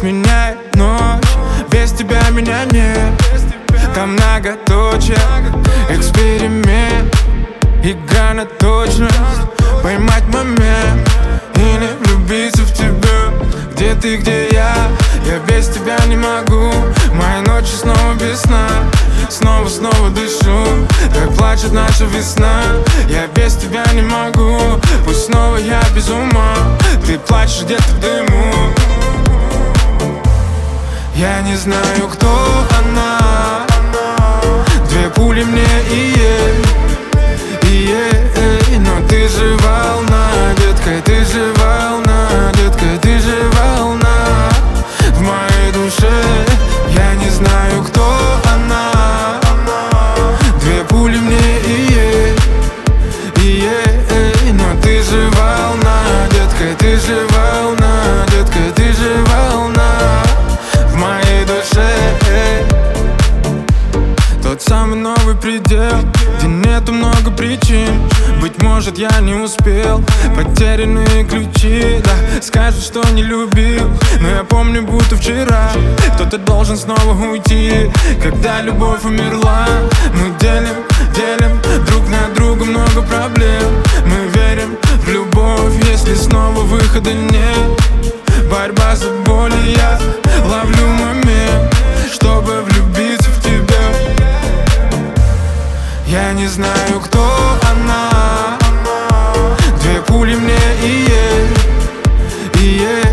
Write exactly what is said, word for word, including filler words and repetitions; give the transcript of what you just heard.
сменяет ночь. Без тебя меня нет. Там многоточие, эксперимент, игра на точность. Поймать момент и не влюбиться в тебя. Где ты, где я? Я без тебя не могу. Мои ночи снова без сна. Снова, снова дышу, как плачет наша весна. Я без тебя не могу. Пусть снова я без ума. Ты плачешь где-то в дыму. Я не знаю, кто она. Две пули мне и ей, и ей. Но ты же волна, детка, ты же волна, детка, ты же волна в моей душе. Я не знаю, кто она. Две пули мне и ей, и ей. Но ты же волна, детка, ты же волна, детка, ты же волна в моей душе. Тот самый новый предел, где нету много причин. Быть может, я не успел. Потерянные ключи, да, скажут, что не любил. Но я помню, будто вчера кто-то должен снова уйти. Когда любовь умерла, мы делим, делим друг на друга много проблем. Мы верим в любовь, если снова выхода нет. Борьба за боль, и я ловлю момент, чтобы влюбиться в тебя. Я не знаю, кто она. Две пули мне и ей, и ей.